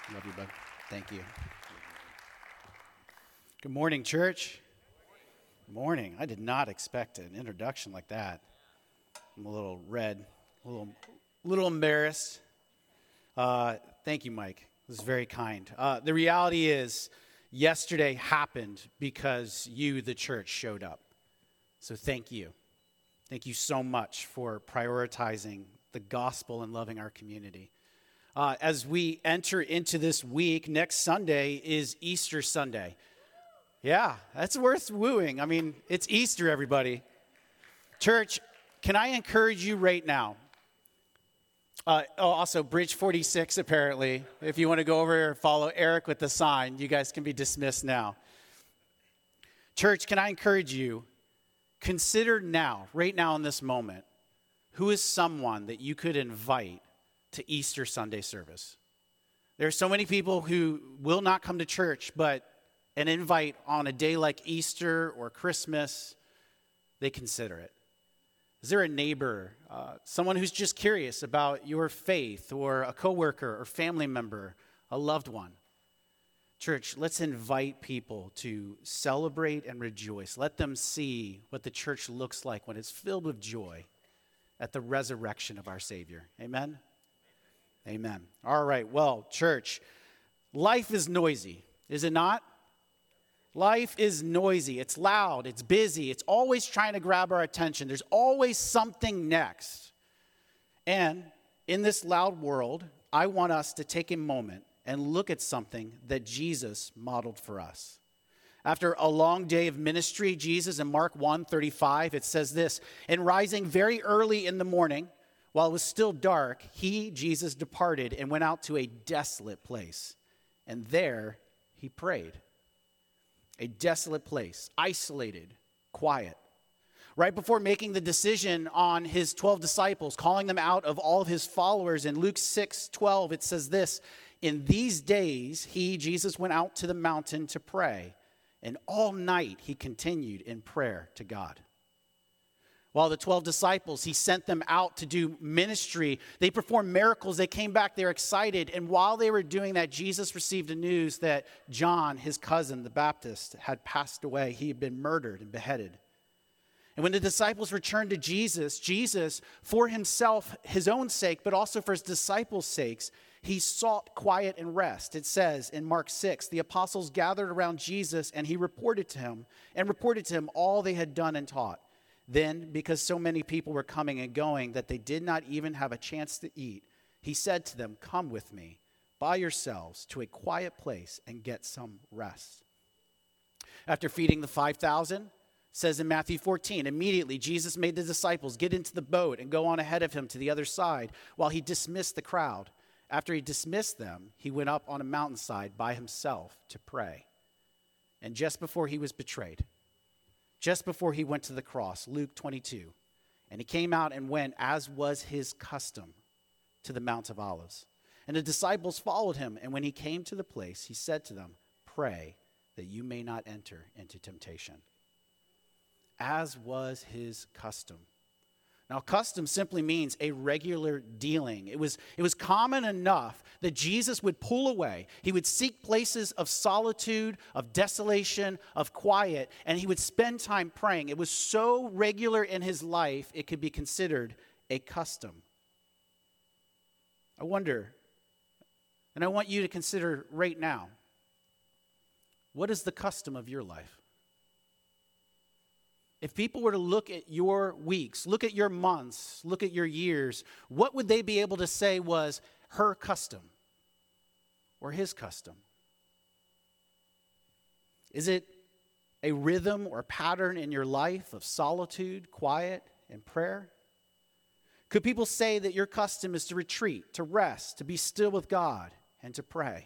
Love you, bud. Thank you. Good morning, church. Good morning. I did not expect an introduction like that. I'm a little red, a little embarrassed. Thank you, Mike. This is very kind. The reality is, yesterday happened because you, the church, showed up. So thank you. Thank you so much for prioritizing the gospel and loving our community. As we enter into this week, next Sunday is Easter Sunday. Yeah, that's worth wooing. I mean, it's Easter, everybody. Church, can I encourage you right now? Also, Bridge 46, apparently. If you want to go over and follow Eric with the sign, you guys can be dismissed now. Church, can I encourage you? Consider now, right now in this moment, who is someone that you could invite to Easter Sunday service. There are so many people who will not come to church, but an invite on a day like Easter or Christmas, they consider it. Is there a neighbor, someone who's just curious about your faith, or a coworker or family member, a loved one? Church, let's invite people to celebrate and rejoice. Let them see what the church looks like when it's filled with joy at the resurrection of our Savior. Amen? Amen. All right, well, church, life is noisy, is it not? Life is noisy. It's loud. It's busy. It's always trying to grab our attention. There's always something next. And in this loud world, I want us to take a moment and look at something that Jesus modeled for us. After a long day of ministry, Jesus in Mark 1:35, it says this, "And rising very early in the morning, while it was still dark, he, Jesus, departed and went out to a desolate place. And there he prayed." A desolate place, isolated, quiet. Right before making the decision on his 12 disciples, calling them out of all of his followers, in Luke 6:12, it says this, "In these days, he, Jesus, went out to the mountain to pray, and all night he continued in prayer to God." While the 12 disciples, he sent them out to do ministry. They performed miracles. They came back. They're excited. And while they were doing that, Jesus received the news that John, his cousin, the Baptist, had passed away. He had been murdered and beheaded. And when the disciples returned to Jesus, for himself, his own sake, but also for his disciples' sakes, he sought quiet and rest. It says in Mark 6, the apostles gathered around Jesus, and he reported to him all they had done and taught. Then, because so many people were coming and going that they did not even have a chance to eat, he said to them, "Come with me by yourselves to a quiet place and get some rest." After feeding the 5,000, says in Matthew 14, immediately Jesus made the disciples get into the boat and go on ahead of him to the other side while he dismissed the crowd. After he dismissed them, he went up on a mountainside by himself to pray. And just before he was betrayed, just before he went to the cross, Luke 22, and he came out and went, as was his custom, to the Mount of Olives. And the disciples followed him, and when he came to the place, he said to them, "Pray that you may not enter into temptation." As was his custom. Now, custom simply means a regular dealing. It was common enough that Jesus would pull away. He would seek places of solitude, of desolation, of quiet, and he would spend time praying. It was so regular in his life, it could be considered a custom. I wonder, and I want you to consider right now, what is the custom of your life? If people were to look at your weeks, look at your months, look at your years, what would they be able to say was her custom or his custom? Is it a rhythm or pattern in your life of solitude, quiet, and prayer? Could people say that your custom is to retreat, to rest, to be still with God, and to pray?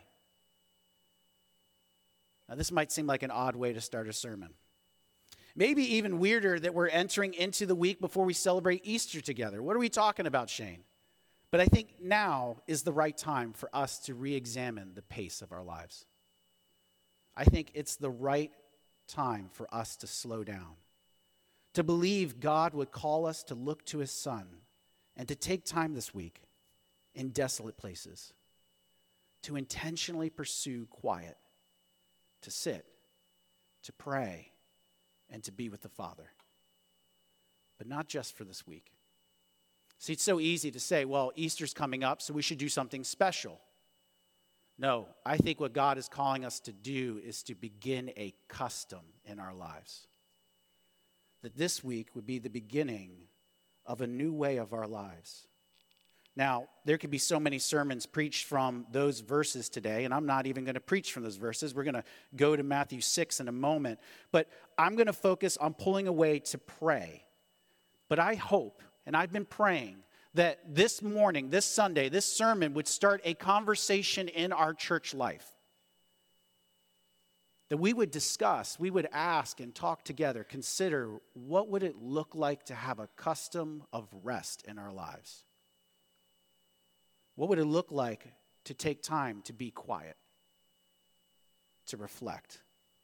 Now, this might seem like an odd way to start a sermon. Maybe even weirder that we're entering into the week before we celebrate Easter together. What are we talking about, Shane? But I think now is the right time for us to re-examine the pace of our lives. I think it's the right time for us to slow down, to believe God would call us to look to his Son and to take time this week in desolate places, to intentionally pursue quiet, to sit, to pray, and to be with the Father. But not just for this week. See, it's so easy to say, well, Easter's coming up, so we should do something special. No, I think what God is calling us to do is to begin a custom in our lives. That this week would be the beginning of a new way of our lives. Now, there could be so many sermons preached from those verses today, and I'm not even going to preach from those verses. We're going to go to Matthew 6 in a moment. But I'm going to focus on pulling away to pray. But I hope, and I've been praying, that this morning, this Sunday, this sermon would start a conversation in our church life. That we would discuss, we would ask and talk together, consider what would it look like to have a custom of rest in our lives? What would it look like to take time to be quiet, to reflect?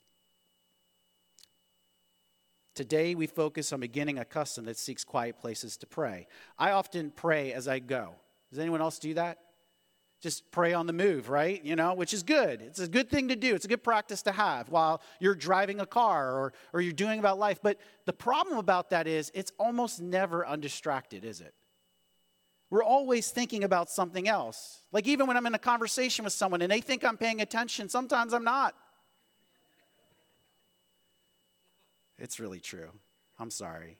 Today, we focus on beginning a custom that seeks quiet places to pray. I often pray as I go. Does anyone else do that? Just pray on the move, right? Which is good. It's a good thing to do. It's a good practice to have while you're driving a car or you're doing about life. But the problem about that is it's almost never undistracted, is it? We're always thinking about something else. Like even when I'm in a conversation with someone and they think I'm paying attention, sometimes I'm not. It's really true. I'm sorry.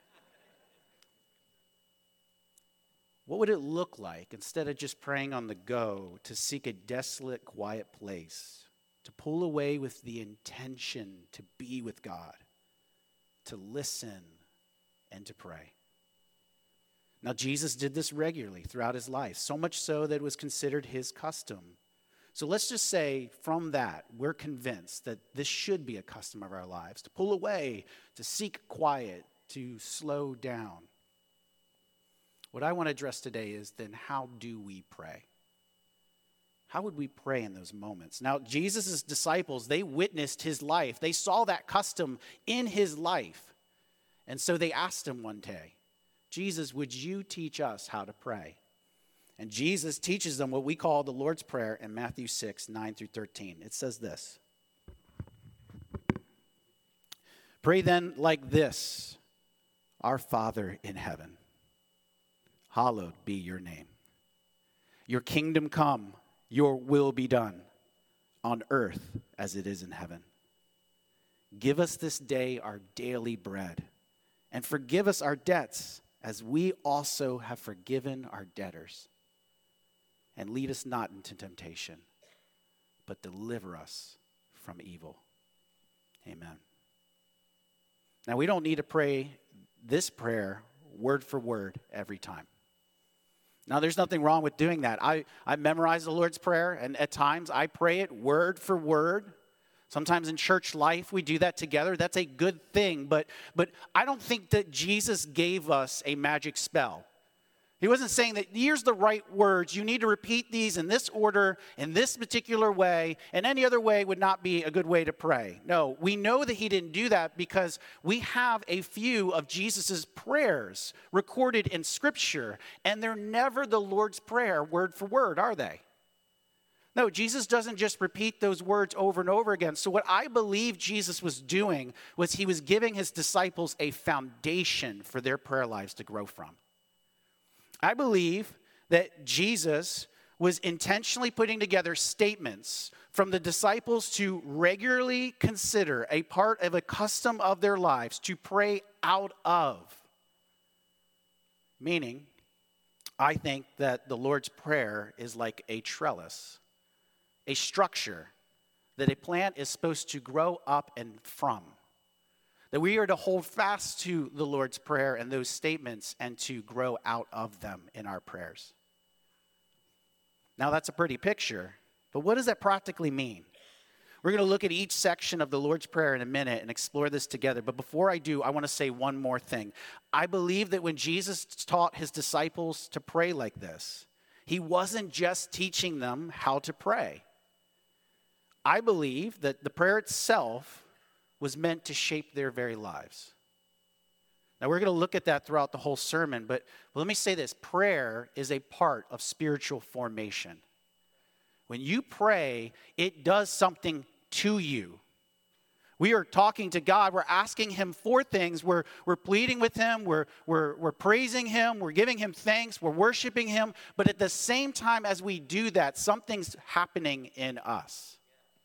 What would it look like, instead of just praying on the go, to seek a desolate, quiet place, to pull away with the intention to be with God, to listen, and to pray? Now, Jesus did this regularly throughout his life, so much so that it was considered his custom. So let's just say from that, we're convinced that this should be a custom of our lives, to pull away, to seek quiet, to slow down. What I want to address today is then, how do we pray? How would we pray in those moments? Now, Jesus' disciples, they witnessed his life. They saw that custom in his life. And so they asked him one day, Jesus, would you teach us how to pray? And Jesus teaches them what we call the Lord's Prayer in Matthew 6, 9 through 13. It says this: Pray then like this, Our Father in heaven, hallowed be your name. Your kingdom come, your will be done, on earth as it is in heaven. Give us this day our daily bread, and forgive us our debts, as we also have forgiven our debtors. And lead us not into temptation, but deliver us from evil. Amen. Now, we don't need to pray this prayer word for word every time. Now, there's nothing wrong with doing that. I memorize the Lord's Prayer, and at times I pray it word for word. Sometimes in church life, we do that together. That's a good thing, but I don't think that Jesus gave us a magic spell. He wasn't saying that here's the right words. You need to repeat these in this order, in this particular way, and any other way would not be a good way to pray. No, we know that he didn't do that because we have a few of Jesus' prayers recorded in Scripture, and they're never the Lord's Prayer word for word, are they? No, Jesus doesn't just repeat those words over and over again. So what I believe Jesus was doing was he was giving his disciples a foundation for their prayer lives to grow from. I believe that Jesus was intentionally putting together statements from the disciples to regularly consider a part of a custom of their lives to pray out of. Meaning, I think that the Lord's Prayer is like a trellis, a structure that a plant is supposed to grow up and from. That we are to hold fast to the Lord's Prayer and those statements and to grow out of them in our prayers. Now, that's a pretty picture, but what does that practically mean? We're going to look at each section of the Lord's Prayer in a minute and explore this together. But before I do, I want to say one more thing. I believe that when Jesus taught his disciples to pray like this, he wasn't just teaching them how to pray. I believe that the prayer itself was meant to shape their very lives. Now, we're going to look at that throughout the whole sermon, but let me say this. Prayer is a part of spiritual formation. When you pray, it does something to you. We are talking to God. We're asking him for things. We're pleading with him. We're praising him. We're giving him thanks. We're worshiping him. But at the same time as we do that, something's happening in us.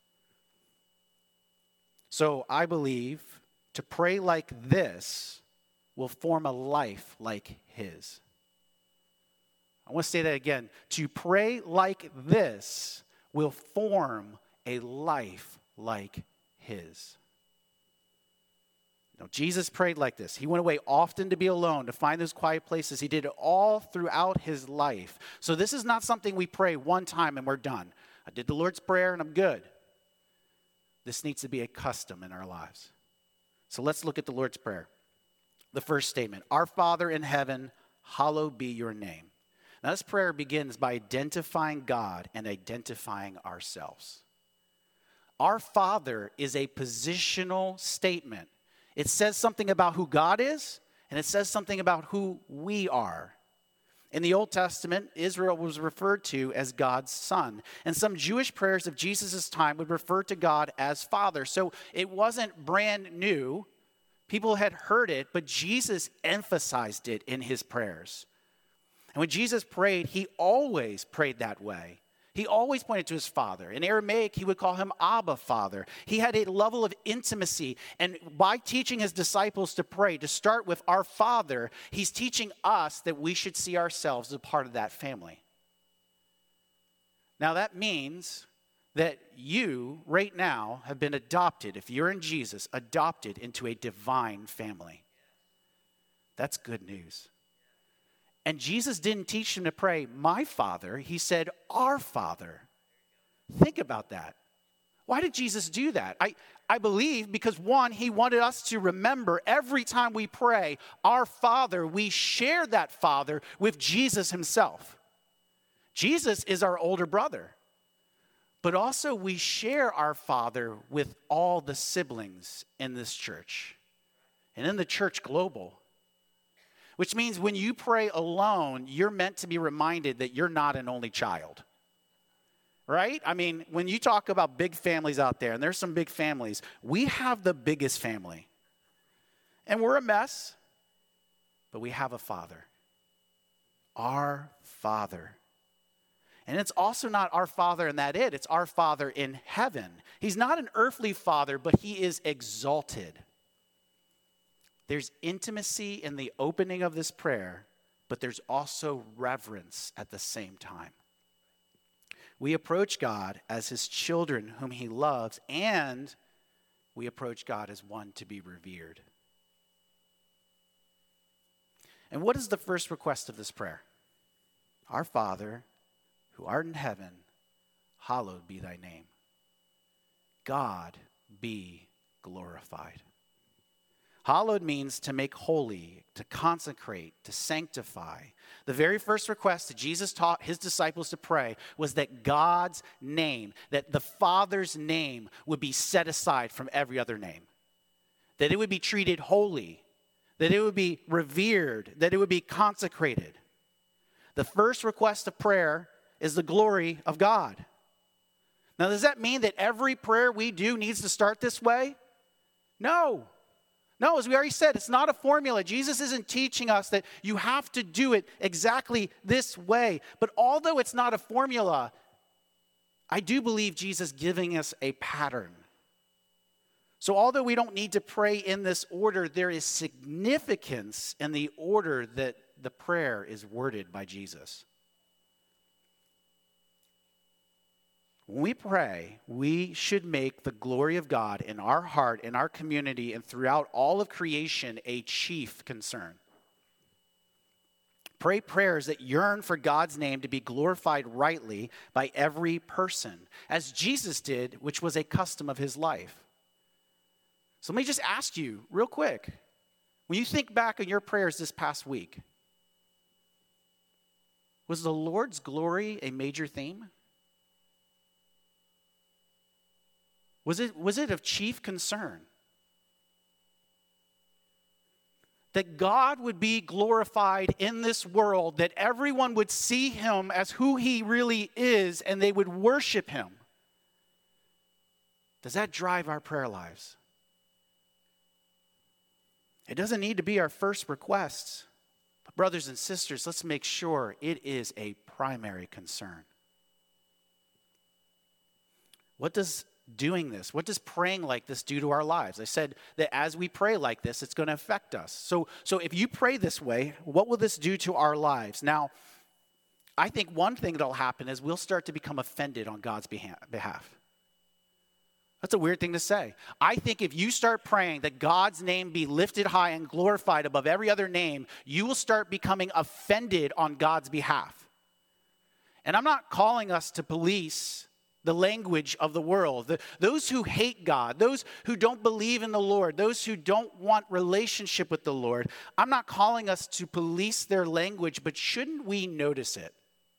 So I believe to pray like this will form a life like his. I want to say that again. To pray like this will form a life like his. Now, Jesus prayed like this. He went away often to be alone, to find those quiet places. He did it all throughout his life. So this is not something we pray one time and we're done. I did the Lord's Prayer and I'm good. This needs to be a custom in our lives. So let's look at the Lord's Prayer. The first statement, Our Father in heaven, hallowed be your name. Now this prayer begins by identifying God and identifying ourselves. Our Father is a positional statement. It says something about who God is, and it says something about who we are. In the Old Testament, Israel was referred to as God's son. And some Jewish prayers of Jesus' time would refer to God as Father. So it wasn't brand new. People had heard it, but Jesus emphasized it in his prayers. And when Jesus prayed, he always prayed that way. He always pointed to his Father. In Aramaic, he would call him Abba, Father. He had a level of intimacy. And by teaching his disciples to pray, to start with our Father, he's teaching us that we should see ourselves as a part of that family. Now that means that you, right now, have been adopted, if you're in Jesus, adopted into a divine family. That's good news. And Jesus didn't teach him to pray, my Father. He said, our Father. Think about that. Why did Jesus do that? I believe because, one, he wanted us to remember every time we pray, our Father, we share that Father with Jesus himself. Jesus is our older brother. But also we share our Father with all the siblings in this church and in the church global. Which means when you pray alone, you're meant to be reminded that you're not an only child. Right? I mean, when you talk about big families out there, and there's some big families, we have the biggest family. And we're a mess, but we have a Father. Our Father. And it's also not our Father and that it. It's our Father in heaven. He's not an earthly Father, but he is exalted. There's intimacy in the opening of this prayer, but there's also reverence at the same time. We approach God as his children whom he loves, and we approach God as one to be revered. And what is the first request of this prayer? Our Father, who art in heaven, hallowed be thy name. God be glorified. Hallowed means to make holy, to consecrate, to sanctify. The very first request that Jesus taught his disciples to pray was that God's name, that the Father's name would be set aside from every other name. That it would be treated holy, that it would be revered, that it would be consecrated. The first request of prayer is the glory of God. Now, does that mean that every prayer we do needs to start this way? No. No, as we already said, it's not a formula. Jesus isn't teaching us that you have to do it exactly this way. But although it's not a formula, I do believe Jesus giving us a pattern. So although we don't need to pray in this order, there is significance in the order that the prayer is worded by Jesus. When we pray, we should make the glory of God in our heart, in our community, and throughout all of creation a chief concern. Pray prayers that yearn for God's name to be glorified rightly by every person, as Jesus did, which was a custom of his life. So let me just ask you real quick, when you think back on your prayers this past week, was the Lord's glory a major theme? Was it of chief concern? that God would be glorified in this world, that everyone would see him as who he really is, and they would worship him. Does that drive our prayer lives? It doesn't need to be our first request. But brothers and sisters, let's make sure it is a primary concern. What does doing this, what does praying like this do to our lives? I said that as we pray like this, it's going to affect us. So if you pray this way, what will this do to our lives? Now, I think one thing that'll happen is we'll start to become offended on God's behalf. That's a weird thing to say. I think if you start praying that God's name be lifted high and glorified above every other name, you will start becoming offended on God's behalf. And I'm not calling us to police the language of the world. Those who hate God, those who don't believe in the Lord, those who don't want relationship with the Lord, I'm not calling us to police their language, but shouldn't we notice it?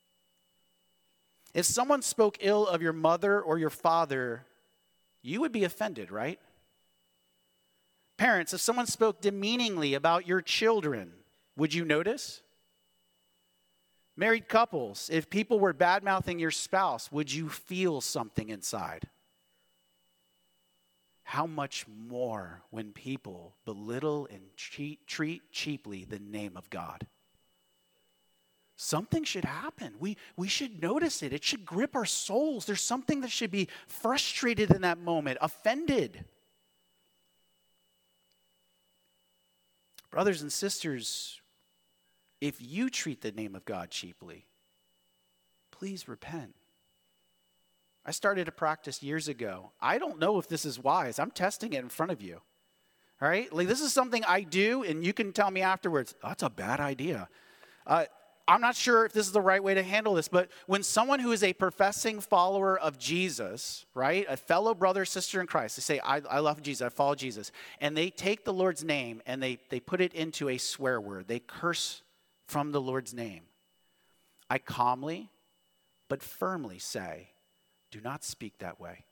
If someone spoke ill of your mother or your father, you would be offended, right? Parents, if someone spoke demeaningly about your children, would you notice? Married couples, if people were bad-mouthing your spouse, would you feel something inside? How much more when people belittle and treat cheaply the name of God? Something should happen. We should notice it. It should grip our souls. There's something that should be frustrated in that moment, offended. Brothers and sisters, if you treat the name of God cheaply, please repent. I started a practice years ago. I don't know if this is wise. I'm testing it in front of you. All right? Like, this is something I do, and you can tell me afterwards, oh, that's a bad idea. I'm not sure if this is the right way to handle this, but when someone who is a professing follower of Jesus, right, a fellow brother or sister in Christ, they say, I love Jesus, I follow Jesus, and they take the Lord's name and they put it into a swear word. They curse from the Lord's name. I calmly but firmly say, do not speak that way.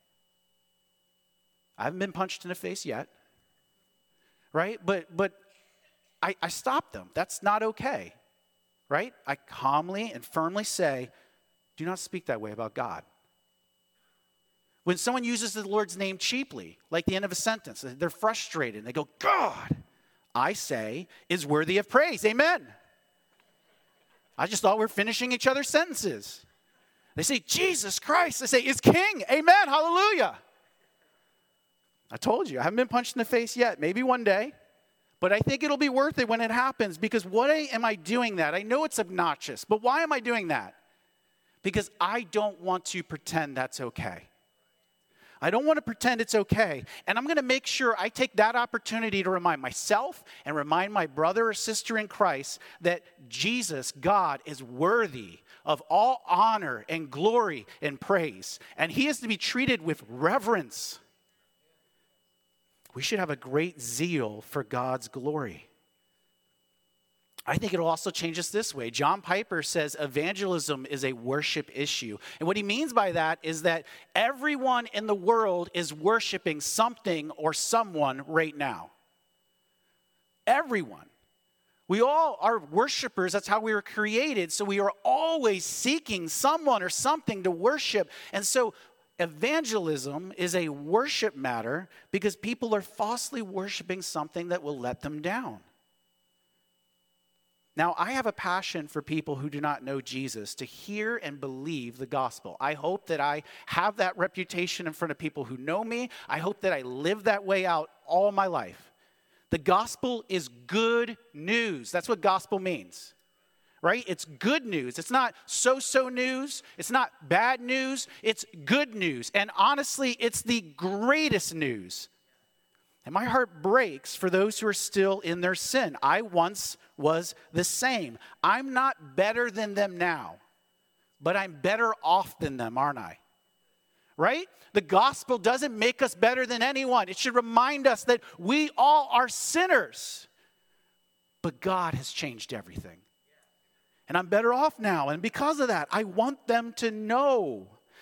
I haven't been punched in the face yet, right? But I stop them. That's not okay. Right? I calmly and firmly say, do not speak that way about God. When someone uses the Lord's name cheaply, like the end of a sentence, they're frustrated and they go, God, I say, is worthy of praise. Amen. I just thought we were finishing each other's sentences. They say, Jesus Christ, I say, is king. Amen. Hallelujah. I told you, I haven't been punched in the face yet. Maybe one day. But I think it'll be worth it when it happens, because am I doing that? I know it's obnoxious, but why am I doing that? Because I don't want to pretend that's okay. I don't want to pretend it's okay. And I'm going to make sure I take that opportunity to remind myself and remind my brother or sister in Christ that Jesus, God, is worthy of all honor and glory and praise. And he is to be treated with reverence. We should have a great zeal for God's glory. I think it'll also change us this way. John Piper says evangelism is a worship issue. And what he means by that is that everyone in the world is worshiping something or someone right now. Everyone. We all are worshipers. That's how we were created. So we are always seeking someone or something to worship. And so evangelism is a worship matter because people are falsely worshiping something that will let them down. Now, I have a passion for people who do not know Jesus to hear and believe the gospel. I hope that I have that reputation in front of people who know me. I hope that I live that way out all my life. The gospel is good news. That's what gospel means. Right? It's good news. It's not so-so news. It's not bad news. It's good news. And honestly, it's the greatest news. And my heart breaks for those who are still in their sin. I once was the same. I'm not better than them now, but I'm better off than them, aren't I? Right? The gospel doesn't make us better than anyone. It should remind us that we all are sinners, but God has changed everything. And I'm better off now. And because of that, I want them to know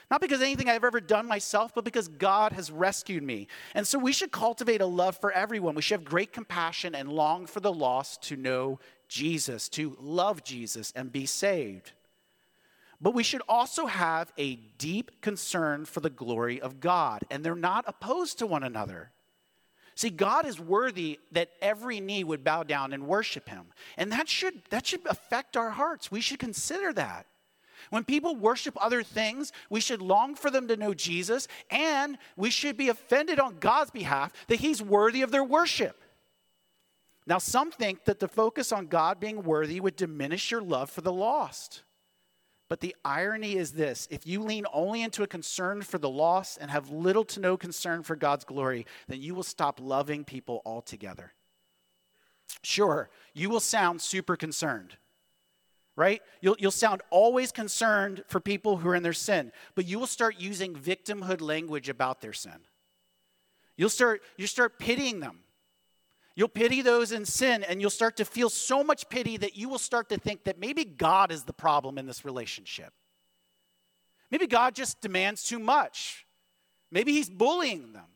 Not because of anything I've ever done myself, but because God has rescued me. And so we should cultivate a love for everyone. We should have great compassion and long for the lost to know Jesus, to love Jesus and be saved. But we should also have a deep concern for the glory of God. And they're not opposed to one another. See, God is worthy that every knee would bow down and worship him. And that should affect our hearts. We should consider that. When people worship other things, we should long for them to know Jesus, and we should be offended on God's behalf that he's worthy of their worship. Now, some think that the focus on God being worthy would diminish your love for the lost. But the irony is this: if you lean only into a concern for the lost and have little to no concern for God's glory, then you will stop loving people altogether. Sure, you will sound super concerned, right? You'll sound always concerned for people who are in their sin, but you will start using victimhood language about their sin. You start pitying them. You'll pity those in sin, and you'll start to feel so much pity that you will start to think that maybe God is the problem in this relationship. Maybe God just demands too much. Maybe he's bullying them.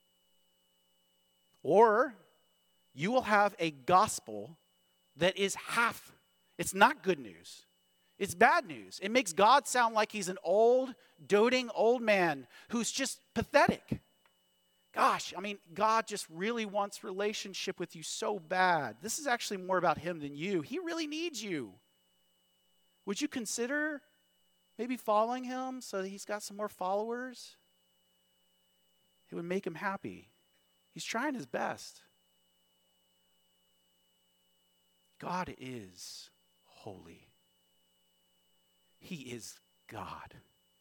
Or you will have a gospel that is half. It's not good news. It's bad news. It makes God sound like he's an old, doting old man who's just pathetic. Gosh, God just really wants relationship with you so bad. This is actually more about him than you. He really needs you. Would you consider maybe following him so that he's got some more followers? It would make him happy. He's trying his best. God is holy. He is God.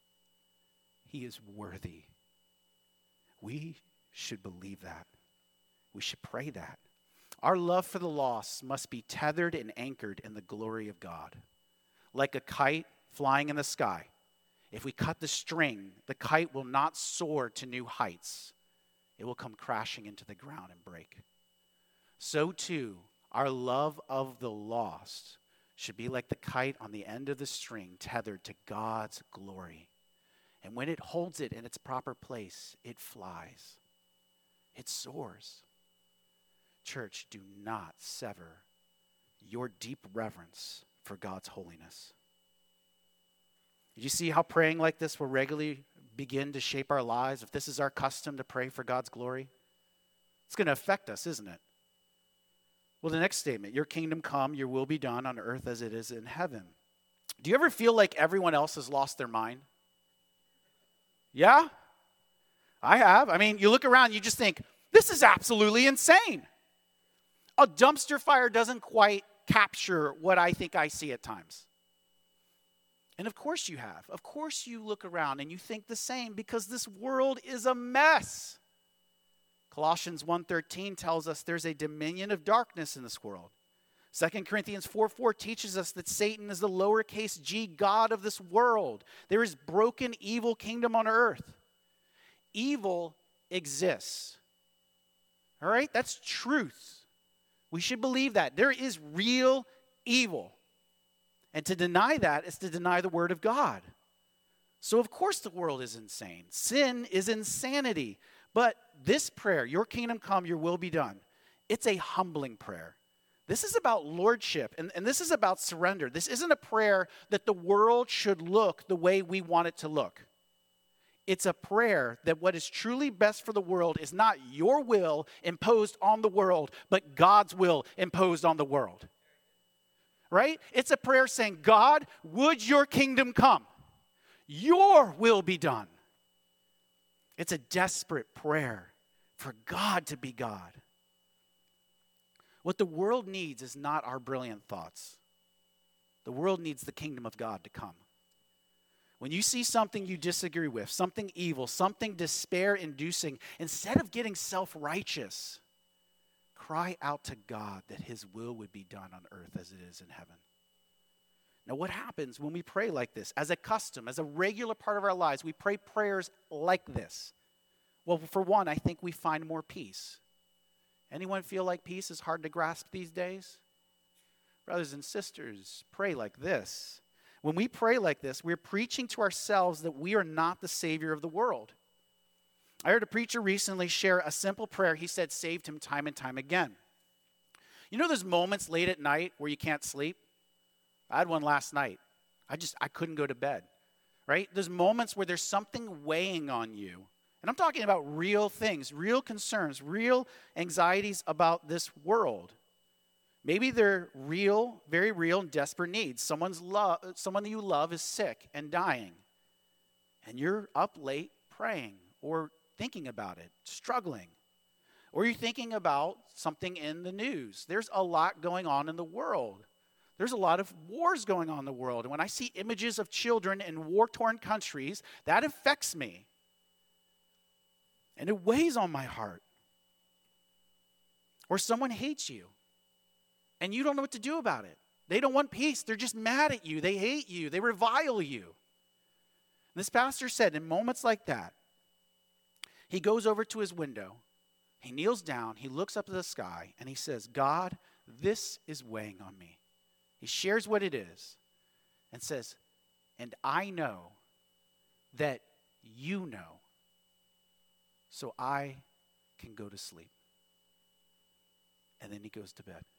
He is worthy. We should believe that. We should pray that. Our love for the lost must be tethered and anchored in the glory of God. Like a kite flying in the sky, if we cut the string, the kite will not soar to new heights. It will come crashing into the ground and break. So too, our love of the lost should be like the kite on the end of the string tethered to God's glory. And when it holds it in its proper place, it flies. It soars. Church, do not sever your deep reverence for God's holiness. Did you see how praying like this will regularly begin to shape our lives? If this is our custom to pray for God's glory, it's going to affect us, isn't it? Well, the next statement, your kingdom come, your will be done on earth as it is in heaven. Do you ever feel like everyone else has lost their mind? Yeah, I have. You look around, you just think, this is absolutely insane. A dumpster fire doesn't quite capture what I think I see at times. And of course you have. Of course you look around and you think the same because this world is a mess. Colossians 1:13 tells us there's a dominion of darkness in this world. 2 Corinthians 4:4 teaches us that Satan is the lowercase g god of this world. There is broken, evil kingdom on earth. Evil exists. All right? That's truth. We should believe that. There is real evil. And to deny that is to deny the word of God. So of course the world is insane. Sin is insanity. But this prayer, your kingdom come, your will be done, it's a humbling prayer. This is about lordship, and this is about surrender. This isn't a prayer that the world should look the way we want it to look. It's a prayer that what is truly best for the world is not your will imposed on the world, but God's will imposed on the world. Right? It's a prayer saying, God, would your kingdom come? Your will be done. It's a desperate prayer for God to be God. What the world needs is not our brilliant thoughts. The world needs the kingdom of God to come. When you see something you disagree with, something evil, something despair-inducing, instead of getting self-righteous, cry out to God that his will would be done on earth as it is in heaven. Now, what happens when we pray like this? As a custom, as a regular part of our lives, we pray prayers like this. Well, for one, I think we find more peace. Anyone feel like peace is hard to grasp these days? Brothers and sisters, pray like this. When we pray like this, we're preaching to ourselves that we are not the Savior of the world. I heard a preacher recently share a simple prayer he said saved him time and time again. You know those moments late at night where you can't sleep? I had one last night. I couldn't go to bed, right? Those moments where there's something weighing on you. And I'm talking about real things, real concerns, real anxieties about this world. Maybe they're real, very real and desperate needs. Someone that you love is sick and dying. And you're up late praying or thinking about it, struggling. Or you're thinking about something in the news. There's a lot going on in the world. There's a lot of wars going on in the world. And when I see images of children in war-torn countries, that affects me. And it weighs on my heart. Or someone hates you, and you don't know what to do about it. They don't want peace. They're just mad at you. They hate you. They revile you. And this pastor said in moments like that, he goes over to his window, he kneels down, he looks up at the sky, and he says, God, this is weighing on me. He shares what it is and says, and I know that you know, so I can go to sleep. And then he goes to bed.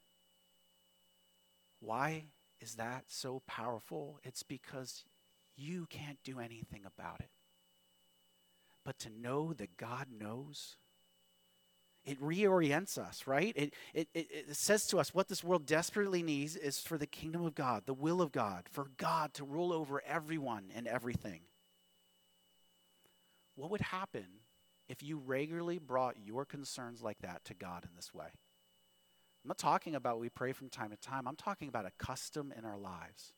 Why is that so powerful? It's because you can't do anything about it. But to know that God knows, it reorients us, right? It says to us what this world desperately needs is for the kingdom of God, the will of God, for God to rule over everyone and everything. What would happen if you regularly brought your concerns like that to God in this way? I'm not talking about we pray from time to time. I'm talking about a custom in our lives.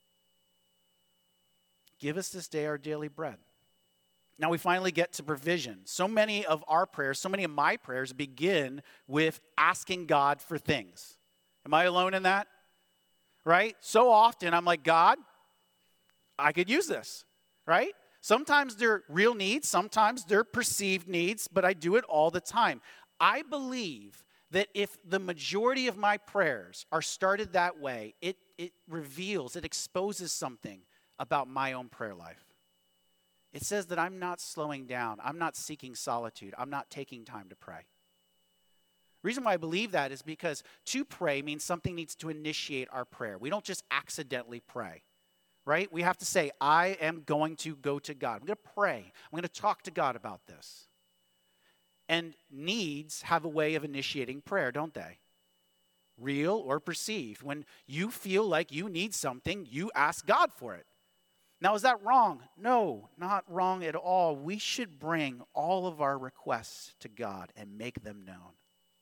Give us this day our daily bread. Now we finally get to provision. So many of our prayers, so many of my prayers begin with asking God for things. Am I alone in that? Right? So often I'm like, God, I could use this, right? Sometimes they're real needs, sometimes they're perceived needs, but I do it all the time. I believe that if the majority of my prayers are started that way, it reveals, it exposes something about my own prayer life. It says that I'm not slowing down. I'm not seeking solitude. I'm not taking time to pray. The reason why I believe that is because to pray means something needs to initiate our prayer. We don't just accidentally pray, right? We have to say, I am going to go to God. I'm going to pray. I'm going to talk to God about this. And needs have a way of initiating prayer, don't they? Real or perceived. When you feel like you need something, you ask God for it. Now, is that wrong? No, not wrong at all. We should bring all of our requests to God and make them known.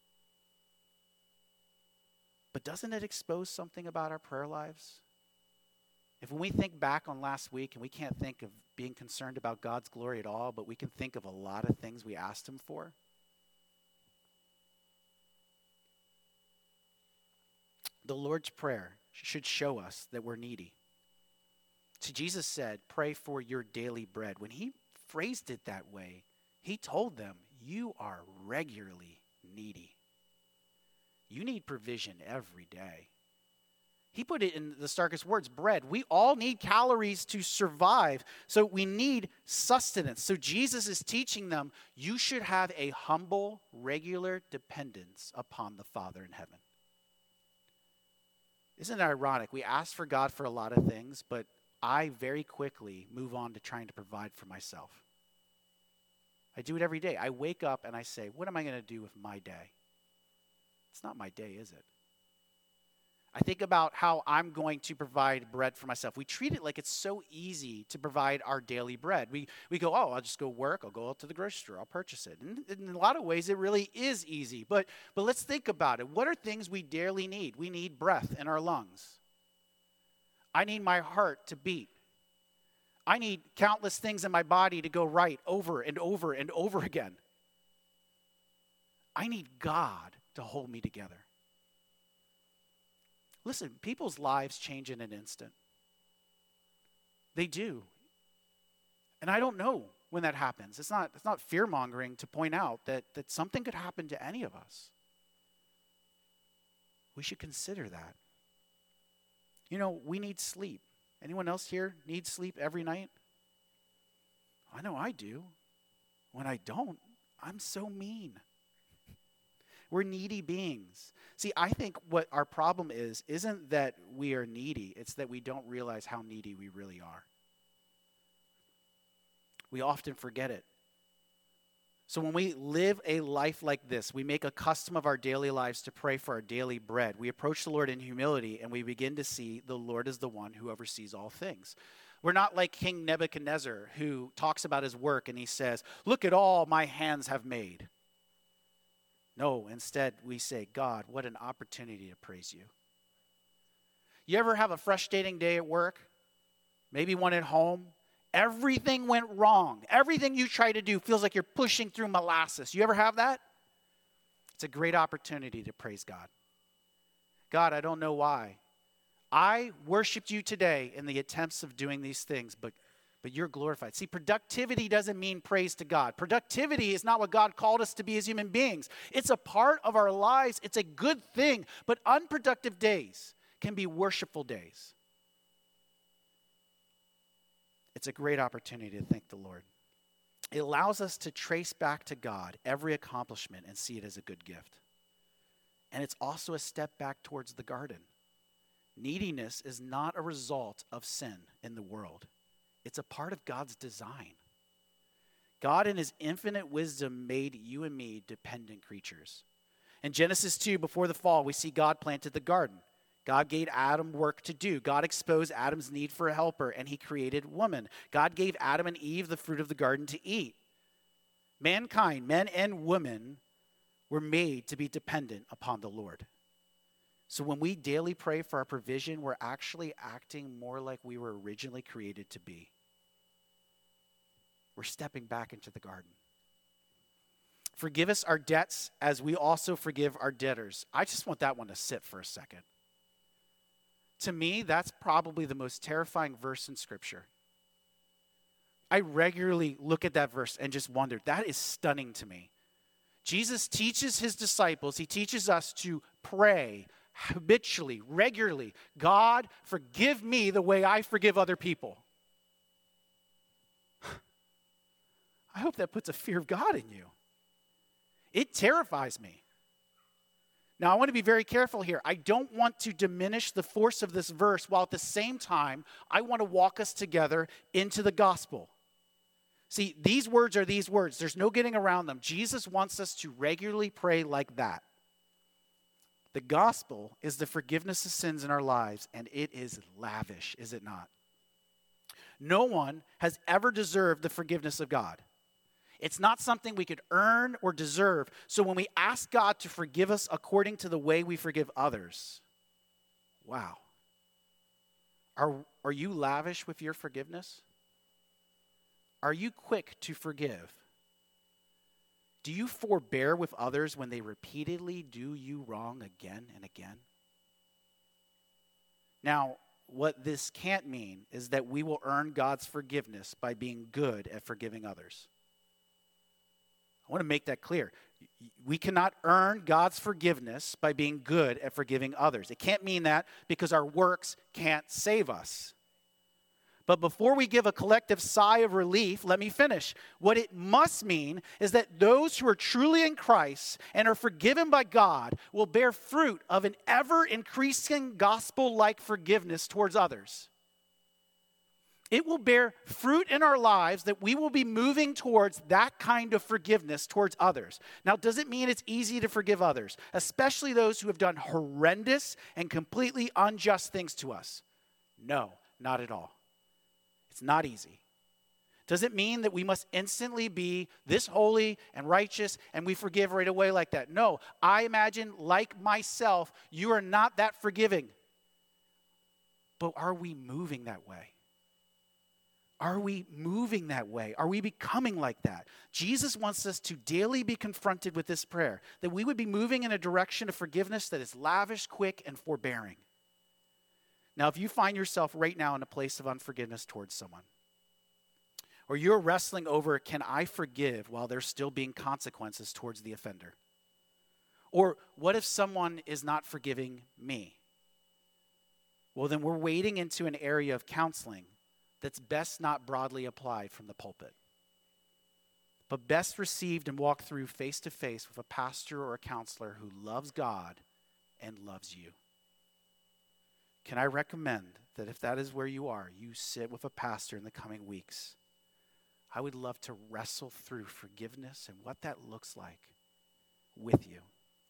But doesn't it expose something about our prayer lives? If when we think back on last week and we can't think of being concerned about God's glory at all, but we can think of a lot of things we asked him for. The Lord's Prayer should show us that we're needy. See, Jesus said, pray for your daily bread. When he phrased it that way, he told them, you are regularly needy. You need provision every day. He put it in the starkest words, bread. We all need calories to survive, so we need sustenance. So Jesus is teaching them, you should have a humble, regular dependence upon the Father in heaven. Isn't it ironic? We ask for God for a lot of things, but I very quickly move on to trying to provide for myself. I do it every day. I wake up and I say, what am I going to do with my day? It's not my day, is it? I think about how I'm going to provide bread for myself. We treat it like it's so easy to provide our daily bread. We go, oh, I'll just go work. I'll go out to the grocery store. I'll purchase it. And in a lot of ways, it really is easy. But let's think about it. What are things we daily need? We need breath in our lungs. I need my heart to beat. I need countless things in my body to go right over and over and over again. I need God to hold me together. Listen, people's lives change in an instant. They do. And I don't know when that happens. It's not fear-mongering to point out that something could happen to any of us. We should consider that. You know, we need sleep. Anyone else here need sleep every night? I know I do. When I don't, I'm so mean. We're needy beings. See, I think what our problem isn't that we are needy. It's that we don't realize how needy we really are. We often forget it. So when we live a life like this, we make a custom of our daily lives to pray for our daily bread. We approach the Lord in humility, and we begin to see the Lord is the one who oversees all things. We're not like King Nebuchadnezzar, who talks about his work and he says, "Look at all my hands have made." No, instead we say, "God, what an opportunity to praise you." You ever have a frustrating day at work? Maybe one at home? Everything went wrong. Everything you try to do feels like you're pushing through molasses. You ever have that? It's a great opportunity to praise God. God, I don't know why. I worshiped you today in the attempts of doing these things, but you're glorified. See, productivity doesn't mean praise to God. Productivity is not what God called us to be as human beings. It's a part of our lives. It's a good thing. But unproductive days can be worshipful days. It's a great opportunity to thank the Lord. It allows us to trace back to God every accomplishment and see it as a good gift. And it's also a step back towards the garden. Neediness is not a result of sin in the world. It's a part of God's design. God in his infinite wisdom made you and me dependent creatures. In Genesis 2, before the fall, we see God planted the garden. God gave Adam work to do. God exposed Adam's need for a helper, and he created woman. God gave Adam and Eve the fruit of the garden to eat. Mankind, men and women, were made to be dependent upon the Lord. So when we daily pray for our provision, we're actually acting more like we were originally created to be. We're stepping back into the garden. Forgive us our debts as we also forgive our debtors. I just want that one to sit for a second. To me, that's probably the most terrifying verse in Scripture. I regularly look at that verse and just wonder, that is stunning to me. Jesus teaches his disciples, he teaches us to pray habitually, regularly, "God, forgive me the way I forgive other people." I hope that puts a fear of God in you. It terrifies me. Now, I want to be very careful here. I don't want to diminish the force of this verse, while at the same time, I want to walk us together into the gospel. See, these words are these words. There's no getting around them. Jesus wants us to regularly pray like that. The gospel is the forgiveness of sins in our lives, and it is lavish, is it not? No one has ever deserved the forgiveness of God. It's not something we could earn or deserve. So when we ask God to forgive us according to the way we forgive others, wow. Are you lavish with your forgiveness? Are you quick to forgive? Do you forbear with others when they repeatedly do you wrong again and again? Now, what this can't mean is that we will earn God's forgiveness by being good at forgiving others. I want to make that clear. We cannot earn God's forgiveness by being good at forgiving others. It can't mean that because our works can't save us. But before we give a collective sigh of relief, let me finish. What it must mean is that those who are truly in Christ and are forgiven by God will bear fruit of an ever-increasing gospel-like forgiveness towards others. It will bear fruit in our lives that we will be moving towards that kind of forgiveness towards others. Now, does it mean it's easy to forgive others, especially those who have done horrendous and completely unjust things to us? No, not at all. It's not easy. Does it mean that we must instantly be this holy and righteous and we forgive right away like that? No, I imagine, like myself, you are not that forgiving. But are we moving that way? Are we moving that way? Are we becoming like that? Jesus wants us to daily be confronted with this prayer, that we would be moving in a direction of forgiveness that is lavish, quick, and forbearing. Now, if you find yourself right now in a place of unforgiveness towards someone, or you're wrestling over, can I forgive while there's still being consequences towards the offender? Or what if someone is not forgiving me? well, then we're wading into an area of counseling that's best not broadly applied from the pulpit, but best received and walked through face to face with a pastor or a counselor who loves God and loves you. Can I recommend that if that is where you are, you sit with a pastor in the coming weeks? I would love to wrestle through forgiveness and what that looks like with you.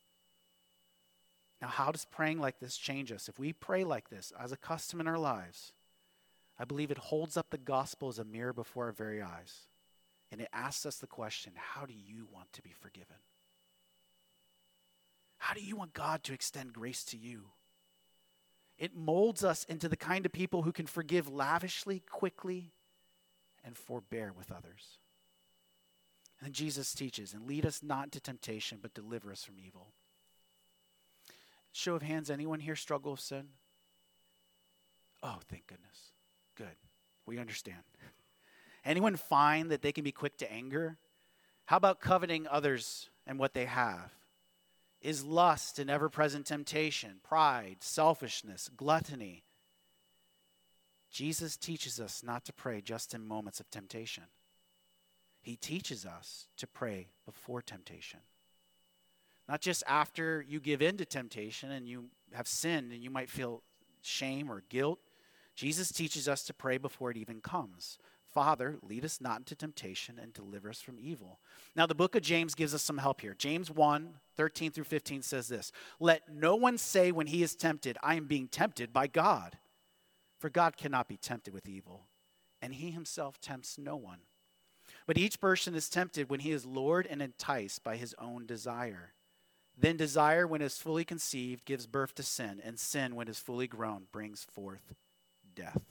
Now, how does praying like this change us? If we pray like this as a custom in our lives, I believe it holds up the gospel as a mirror before our very eyes. And it asks us the question, how do you want to be forgiven? How do you want God to extend grace to you? It molds us into the kind of people who can forgive lavishly, quickly, and forbear with others. And then Jesus teaches, and lead us not into temptation, but deliver us from evil. Show of hands, anyone here struggle with sin? Oh, thank goodness. Good. We understand. Anyone find that they can be quick to anger? How about coveting others and what they have? Is lust an ever-present temptation, pride, selfishness, gluttony? Jesus teaches us not to pray just in moments of temptation. He teaches us to pray before temptation. Not just after you give in to temptation and you have sinned and you might feel shame or guilt. Jesus teaches us to pray before it even comes. Father, lead us not into temptation and deliver us from evil. Now, the book of James gives us some help here. James 1:13-15 says this, let no one say when he is tempted, I am being tempted by God. For God cannot be tempted with evil, and he himself tempts no one. But each person is tempted when he is lured and enticed by his own desire. Then desire, when it is fully conceived, gives birth to sin, and sin, when it is fully grown, brings forth death.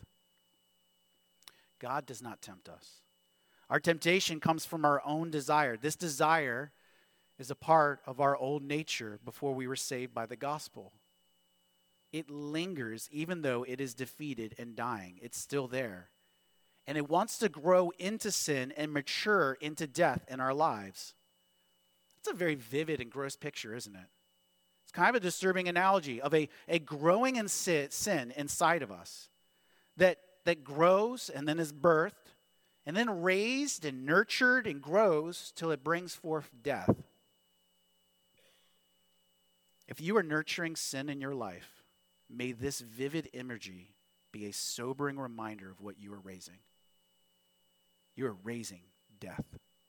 God does not tempt us. Our temptation comes from our own desire. This desire is a part of our old nature before we were saved by the gospel. It lingers even though it is defeated and dying. It's still there. And it wants to grow into sin and mature into death in our lives. It's a very vivid and gross picture, isn't it? It's kind of a disturbing analogy of a growing in sin inside of us that grows and then is birthed and then raised and nurtured and grows till it brings forth death. If you are nurturing sin in your life, may this vivid imagery be a sobering reminder of what you are raising. You are raising death.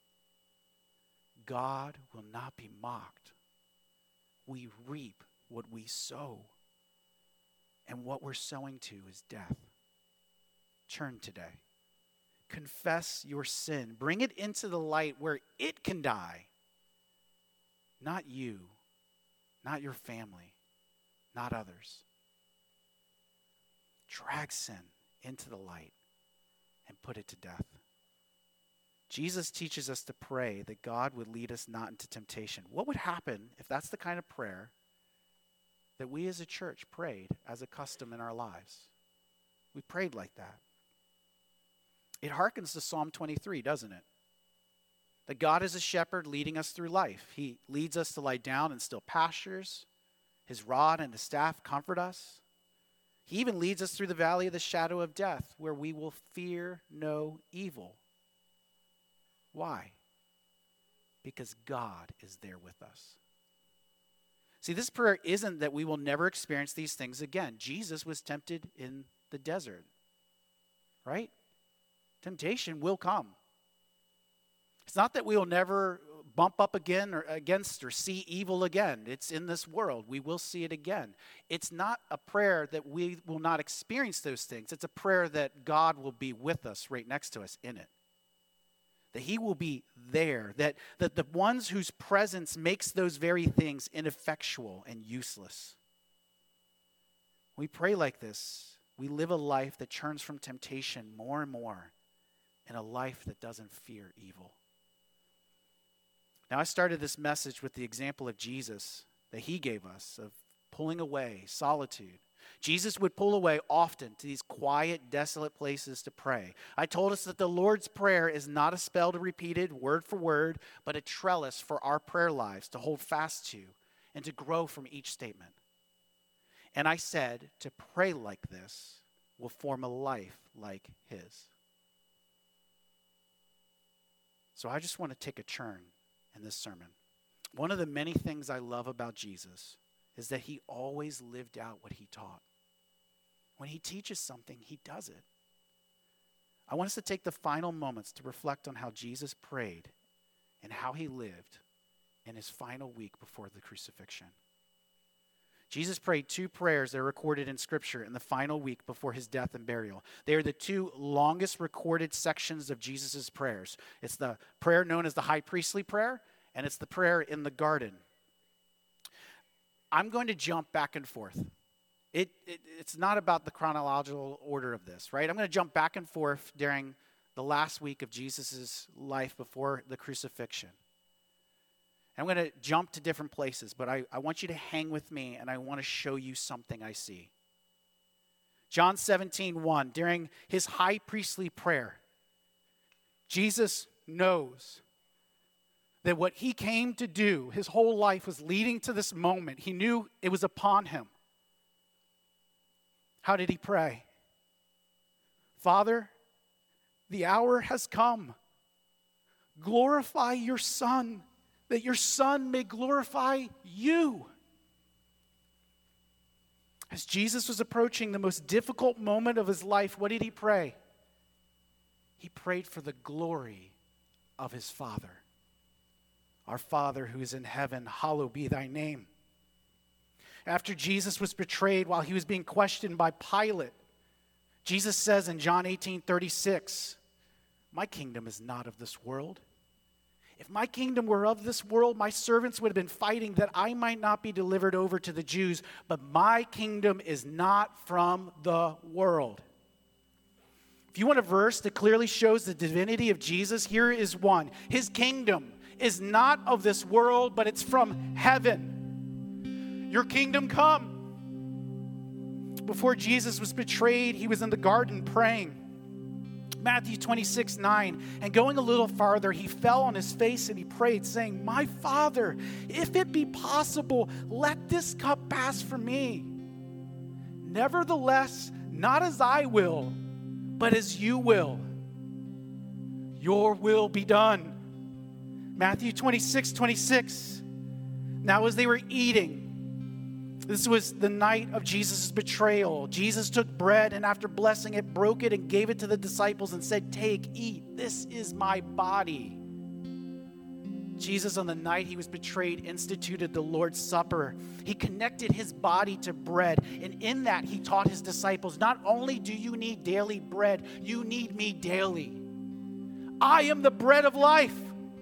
God will not be mocked. We reap what we sow. And what we're sowing to is death. Turn today. Confess your sin. Bring it into the light where it can die. Not you, not your family, not others. Drag sin into the light and put it to death. Jesus teaches us to pray that God would lead us not into temptation. What would happen if that's the kind of prayer that we as a church prayed as a custom in our lives? We prayed like that. It harkens to Psalm 23, doesn't it? That God is a shepherd leading us through life. He leads us to lie down in still pastures. His rod and his staff comfort us. He even leads us through the valley of the shadow of death, where we will fear no evil. Why? Because God is there with us. See, this prayer isn't that we will never experience these things again. Jesus was tempted in the desert, right? Temptation will come. It's not that we will never bump up again or against or see evil again. It's in this world. We will see it again. It's not a prayer that we will not experience those things. It's a prayer that God will be with us right next to us in it. That he will be there. That the ones whose presence makes those very things ineffectual and useless. We pray like this. We live a life that turns from temptation more and more in a life that doesn't fear evil. Now, I started this message with the example of Jesus that he gave us of pulling away, solitude. Jesus would pull away often to these quiet, desolate places to pray. I told us that the Lord's Prayer is not a spell to repeat it word for word, but a trellis for our prayer lives to hold fast to and to grow from each statement. And I said, to pray like this will form a life like his. So I just want to take a turn in this sermon. One of the many things I love about Jesus is that he always lived out what he taught. When he teaches something, he does it. I want us to take the final moments to reflect on how Jesus prayed and how he lived in his final week before the crucifixion. Jesus prayed two prayers that are recorded in Scripture in the final week before his death and burial. They are the two longest recorded sections of Jesus' prayers. It's the prayer known as the high priestly prayer, and it's the prayer in the garden. I'm going to jump back and forth. It's not about the chronological order of this, right? I'm going to jump back and forth during the last week of Jesus' life before the crucifixion. I'm going to jump to different places, but I want you to hang with me, and I want to show you something I see. John 17:1, during his high priestly prayer, Jesus knows that what he came to do, his whole life was leading to this moment. He knew it was upon him. How did he pray? Father, the hour has come. Glorify your Son, that your Son may glorify you. As Jesus was approaching the most difficult moment of his life, what did he pray? He prayed for the glory of his Father. Our Father who is in heaven, hallowed be thy name. After Jesus was betrayed while he was being questioned by Pilate, Jesus says in John 18:36, my kingdom is not of this world. If my kingdom were of this world, my servants would have been fighting that I might not be delivered over to the Jews, but my kingdom is not from the world. If you want a verse that clearly shows the divinity of Jesus, here is one. His kingdom is not of this world, but it's from heaven. Your kingdom come. Before Jesus was betrayed, he was in the garden praying. Matthew 26:9. And going a little farther, he fell on his face and he prayed, saying, my Father, if it be possible, let this cup pass from me. Nevertheless, not as I will, but as you will. Your will be done. Matthew 26:26. Now as they were eating, this was the night of Jesus' betrayal. Jesus took bread and after blessing it, broke it and gave it to the disciples and said, take, eat, this is my body. Jesus, on the night he was betrayed, instituted the Lord's Supper. He connected his body to bread, and in that he taught his disciples, not only do you need daily bread, you need me daily. I am the bread of life.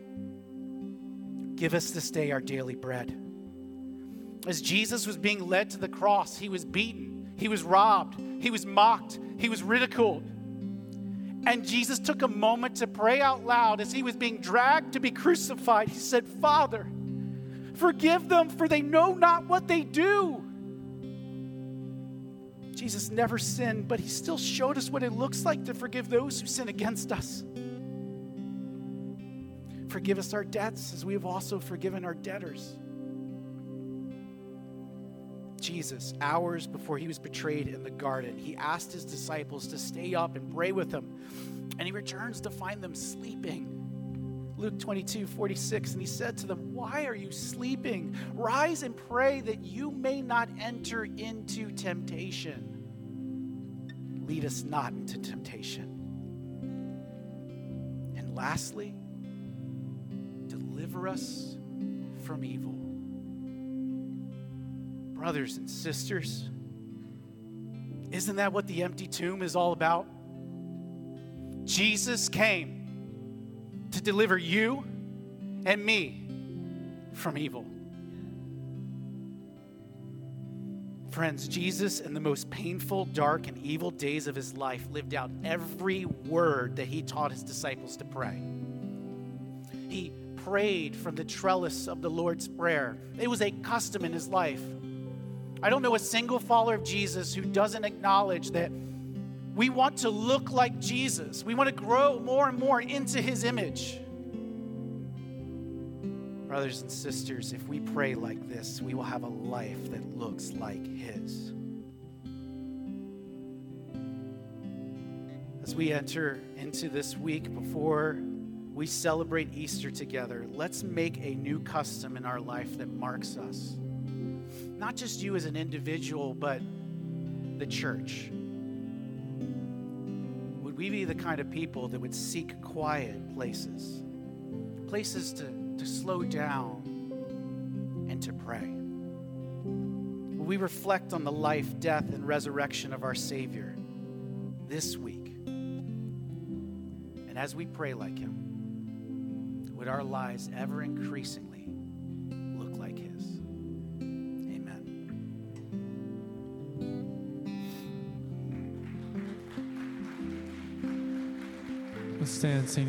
Give us this day our daily bread. As Jesus was being led to the cross, he was beaten, he was robbed, he was mocked, he was ridiculed. And Jesus took a moment to pray out loud as he was being dragged to be crucified. He said, Father, forgive them, for they know not what they do. Jesus never sinned, but he still showed us what it looks like to forgive those who sin against us. Forgive us our debts as we have also forgiven our debtors. Jesus, hours before he was betrayed in the garden, he asked his disciples to stay up and pray with him. And he returns to find them sleeping. Luke 22:46, and he said to them, why are you sleeping? Rise and pray that you may not enter into temptation. Lead us not into temptation. And lastly, deliver us from evil. Brothers and sisters, isn't that what the empty tomb is all about? Jesus came to deliver you and me from evil. Friends, Jesus, in the most painful, dark, and evil days of his life, lived out every word that he taught his disciples to pray. He prayed from the trellis of the Lord's Prayer. It was a custom in his life. I don't know a single follower of Jesus who doesn't acknowledge that we want to look like Jesus. We want to grow more and more into his image. Brothers and sisters, if we pray like this, we will have a life that looks like his. As we enter into this week before we celebrate Easter together, let's make a new custom in our life that marks us. Not just you as an individual, but the church. Would we be the kind of people that would seek quiet places, places to slow down and to pray? Would we reflect on the life, death, and resurrection of our Savior this week? And as we pray like him, would our lives ever increasingly look like his? Amen. Let's stand and sing.